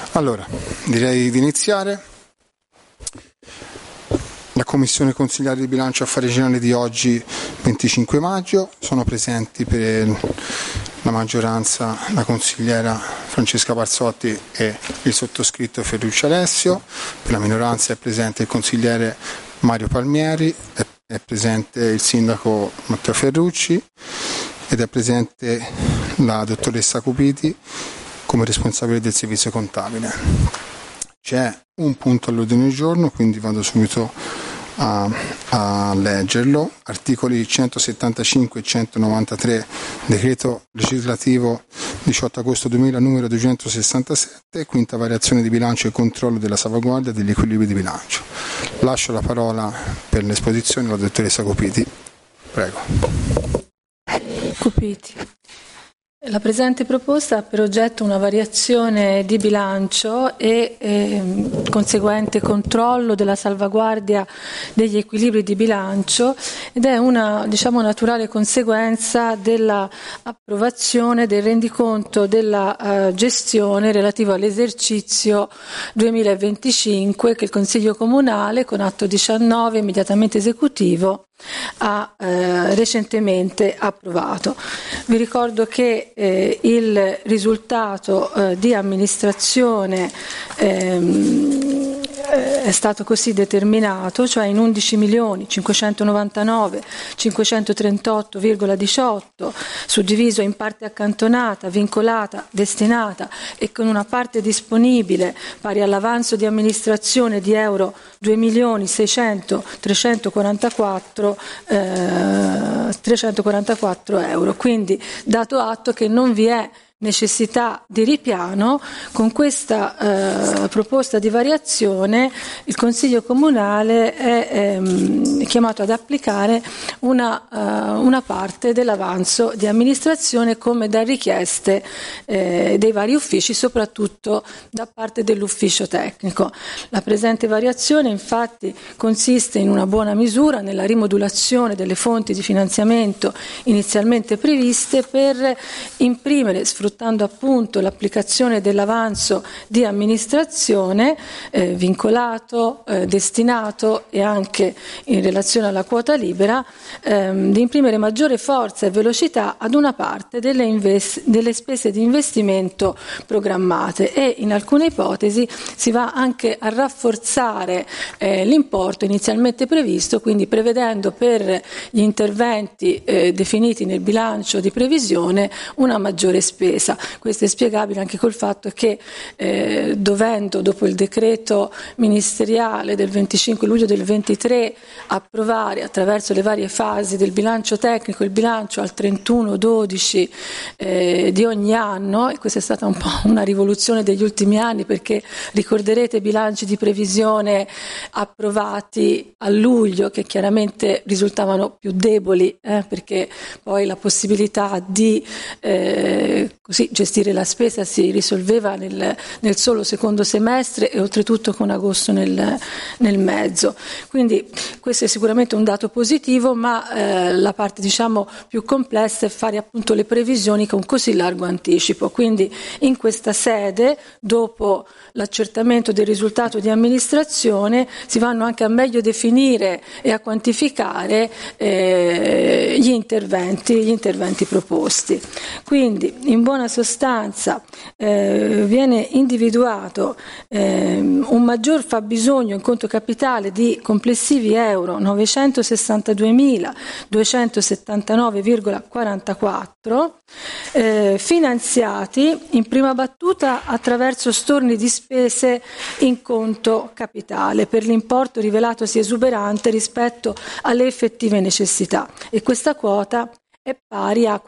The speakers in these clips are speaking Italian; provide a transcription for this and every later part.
Allora, direi di iniziare. La Commissione Consigliare di Bilancio Affari Generali di oggi, 25 maggio, sono presenti per la maggioranza la consigliera Francesca Barzotti e il sottoscritto Ferruccio Alessio, per la minoranza è presente il consigliere Mario Palmieri, è presente il sindaco Matteo Ferrucci ed è presente la dottoressa Cupiti come responsabile del servizio contabile. C'è un punto all'ordine del giorno, quindi vado subito a leggerlo. Articoli 175 e 193 decreto legislativo 18 agosto 2000 numero 267, quinta variazione di bilancio e controllo della salvaguardia degli equilibri di bilancio. Lascio la parola per l'esposizione alla dottoressa Cupiti. Prego. Cupiti. La presente proposta ha per oggetto una variazione di bilancio e conseguente controllo della salvaguardia degli equilibri di bilancio ed è una, naturale conseguenza dell'approvazione del rendiconto della gestione relativo all'esercizio 2025 che il Consiglio Comunale con atto 19 immediatamente esecutivo ha recentemente approvato. Vi ricordo che il risultato di amministrazione è stato così determinato, cioè in 11.599.538,18 suddiviso in parte accantonata, vincolata, destinata e con una parte disponibile pari all'avanzo di amministrazione di euro 2.600.344 euro. Quindi, dato atto che non vi è necessità di ripiano, con questa proposta di variazione il Consiglio Comunale è chiamato ad applicare una parte dell'avanzo di amministrazione come da richieste dei vari uffici, soprattutto da parte dell'ufficio tecnico. La presente variazione infatti consiste in una buona misura nella rimodulazione delle fonti di finanziamento inizialmente previste per imprimere, sfruttando appunto l'applicazione dell'avanzo di amministrazione vincolato, destinato e anche in relazione alla quota libera, di imprimere maggiore forza e velocità ad una parte delle spese di investimento programmate e in alcune ipotesi si va anche a rafforzare l'importo inizialmente previsto, quindi prevedendo per gli interventi definiti nel bilancio di previsione una maggiore spesa. Questo è spiegabile anche col fatto che dovendo dopo il decreto ministeriale del 25 luglio del 23 approvare attraverso le varie fasi del bilancio tecnico il bilancio al 31/12 di ogni anno, e questa è stata un po' una rivoluzione degli ultimi anni perché ricorderete bilanci di previsione approvati a luglio che chiaramente risultavano più deboli perché poi la possibilità di così gestire la spesa si risolveva nel solo secondo semestre e oltretutto con agosto nel mezzo. Quindi questo è sicuramente un dato positivo, ma la parte più complessa è fare appunto le previsioni con così largo anticipo. Quindi in questa sede, dopo l'accertamento del risultato di amministrazione, si vanno anche a meglio definire e a quantificare gli interventi proposti. Quindi in buona sostanza viene individuato un maggior fabbisogno in conto capitale di complessivi euro 962.279,44 finanziati in prima battuta attraverso storni di spese in conto capitale per l'importo rivelatosi esuberante rispetto alle effettive necessità, e questa quota è pari a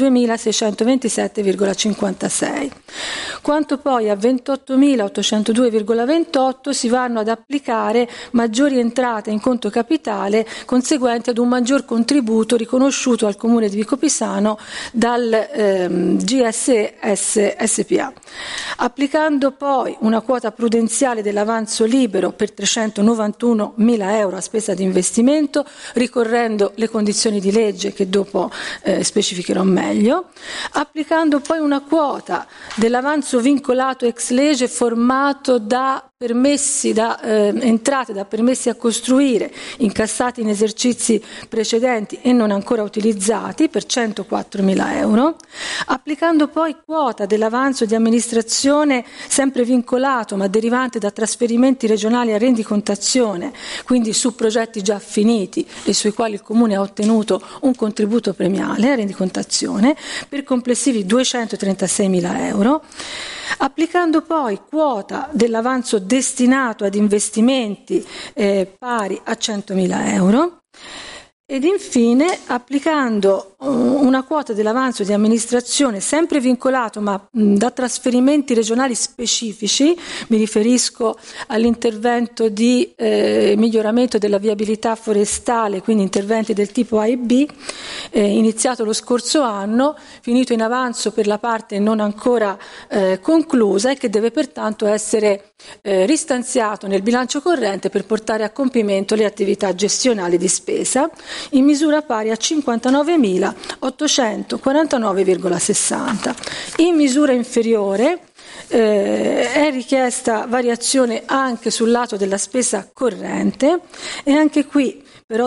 42.627,56. Quanto poi a 28.802,28 si vanno ad applicare maggiori entrate in conto capitale conseguenti ad un maggior contributo riconosciuto al Comune di Vicopisano dal GSS SPA. Applicando poi una quota prudenziale dell'avanzo libero per 391.000 euro a spesa di investimento, ricorrendo le condizioni di legge che dopo specificherò meglio, applicando poi una quota dell'avanzo vincolato ex lege formato da permessi entrate da permessi a costruire incassati in esercizi precedenti e non ancora utilizzati per 104.000 euro, applicando poi quota dell'avanzo di amministrazione sempre vincolato ma derivante da trasferimenti regionali a rendicontazione, quindi su progetti già finiti e sui quali il Comune ha ottenuto un contributo premiale a rendicontazione per complessivi 236.000 euro, applicando poi quota dell'avanzo destinato ad investimenti pari a 100.000 euro ed infine applicando una quota dell'avanzo di amministrazione sempre vincolato ma da trasferimenti regionali specifici, mi riferisco all'intervento di miglioramento della viabilità forestale, quindi interventi del tipo A e B, iniziato lo scorso anno, finito in avanzo per la parte non ancora conclusa e che deve pertanto essere ristanziato nel bilancio corrente per portare a compimento le attività gestionali di spesa in misura pari a 59.849,60. In misura inferiore è richiesta variazione anche sul lato della spesa corrente e anche qui per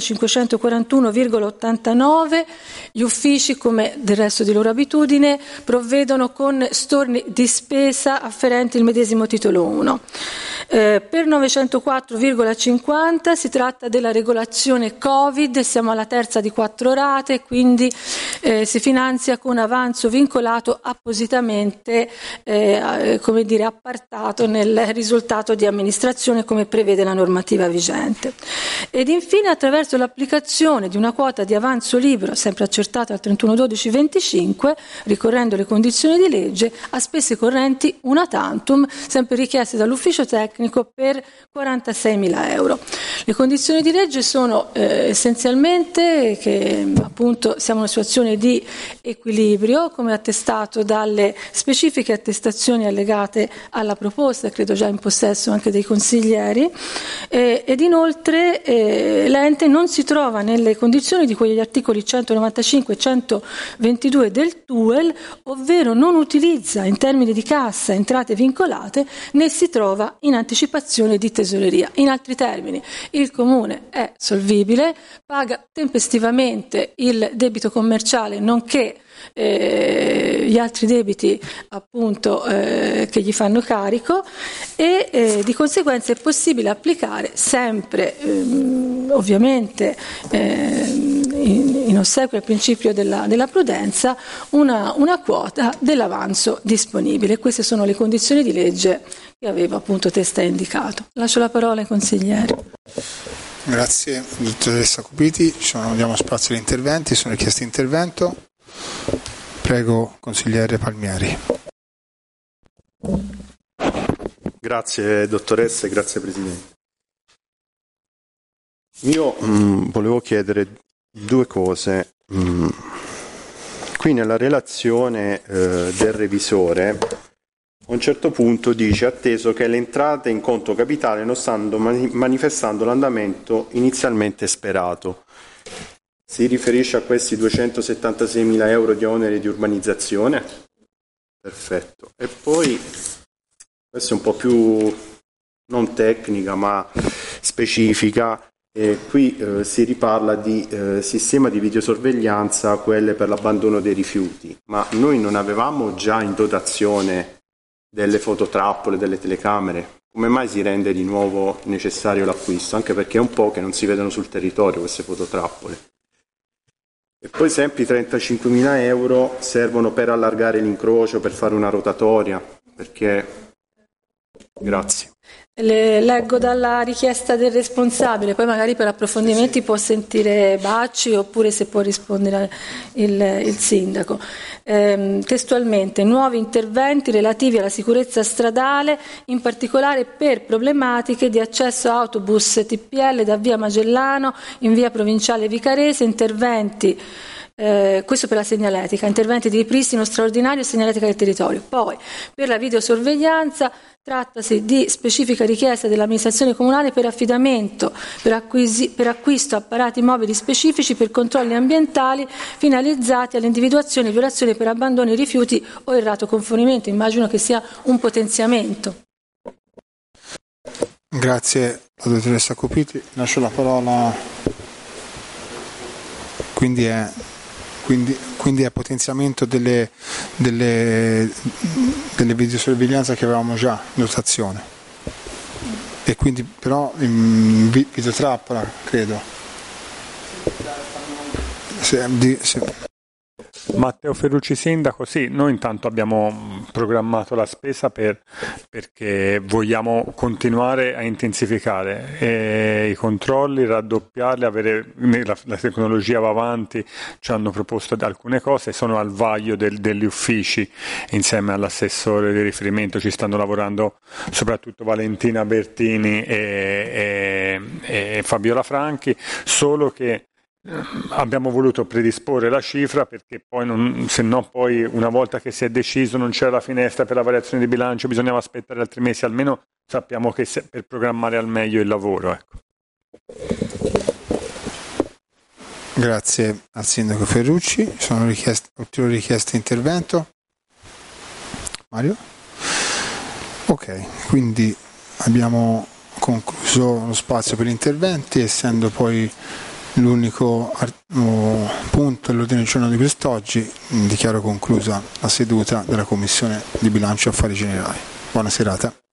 8.541,89 gli uffici, come del resto di loro abitudine, provvedono con storni di spesa afferenti il medesimo titolo 1. Per 904,50 si tratta della regolazione Covid, siamo alla terza di 4 rate, quindi si finanzia con avanzo vincolato appositamente appartato nel risultato di amministrazione come prevede la normativa vigente. Ed infine attraverso l'applicazione di una quota di avanzo libero sempre accertata al 31/12/25 ricorrendo le condizioni di legge a spese correnti una tantum sempre richieste dall'ufficio tecnico per 46.000 euro. Le condizioni di legge sono essenzialmente che appunto siamo in una situazione di equilibrio come attestato dalle specifiche attestazioni allegate alla proposta, credo già in possesso anche dei consiglieri, ed inoltre l'ente non si trova nelle condizioni di cui gli articoli 195 e 122 del TUEL, ovvero non utilizza in termini di cassa entrate vincolate né si trova in anticipazione di tesoreria. In altri termini, il Comune è solvibile, paga tempestivamente il debito commerciale nonché gli altri debiti appunto che gli fanno carico e di conseguenza è possibile applicare sempre ovviamente in ossequio al principio della prudenza una quota dell'avanzo disponibile. Queste sono le condizioni di legge che avevo appunto testé indicato. Lascio la parola ai consiglieri. Grazie dottoressa Cupiti, diamo spazio agli interventi, sono richiesti intervento. Prego, consigliere Palmieri. Grazie dottoressa e grazie Presidente. Io volevo chiedere due cose. Qui nella relazione del revisore a un certo punto dice atteso che le entrate in conto capitale non stanno manifestando l'andamento inizialmente sperato. Si riferisce a questi 276.000 euro di oneri di urbanizzazione? Perfetto. E poi, questa è un po' più non tecnica ma specifica, qui si riparla di sistema di videosorveglianza, quelle per l'abbandono dei rifiuti, ma noi non avevamo già in dotazione delle fototrappole, delle telecamere? Come mai si rende di nuovo necessario l'acquisto? Anche perché è un po' che non si vedono sul territorio queste fototrappole. E poi sempre i 35.000 euro servono per allargare l'incrocio, per fare una rotatoria, perché... Grazie. Leggo dalla richiesta del responsabile, poi magari per approfondimenti può sentire Bacci oppure se può rispondere il sindaco. Testualmente, nuovi interventi relativi alla sicurezza stradale, in particolare per problematiche di accesso autobus TPL da via Magellano in via Provinciale Vicarese, interventi questo per la segnaletica, interventi di ripristino straordinario e segnaletica del territorio. Poi per la videosorveglianza trattasi di specifica richiesta dell'amministrazione comunale per affidamento, per acquisto apparati mobili specifici per controlli ambientali finalizzati all'individuazione e violazione per abbandono di rifiuti o errato conformamento. Immagino che sia un potenziamento. Grazie alla dottoressa Copiti. Lascio la parola. Quindi è potenziamento delle videosorveglianza che avevamo già in dotazione, e quindi però in videotrappola, credo. Matteo Ferrucci, sindaco. Sì, noi intanto abbiamo programmato la spesa perché vogliamo continuare a intensificare i controlli, raddoppiarli, la tecnologia va avanti, ci hanno proposto alcune cose, sono al vaglio degli uffici insieme all'assessore di riferimento, ci stanno lavorando soprattutto Valentina Bertini e Fabiola Franchi, solo che abbiamo voluto predisporre la cifra perché poi se no poi una volta che si è deciso non c'era la finestra per la variazione di bilancio, bisognava aspettare altri mesi, almeno sappiamo che per programmare al meglio il lavoro, ecco. Grazie al sindaco Ferrucci. Sono ulteriori richieste di intervento? Mario? Ok, quindi abbiamo concluso lo spazio per gli interventi, essendo poi l'unico punto all'ordine del giorno di quest'oggi. Dichiaro conclusa la seduta della Commissione di Bilancio e Affari Generali. Buona serata.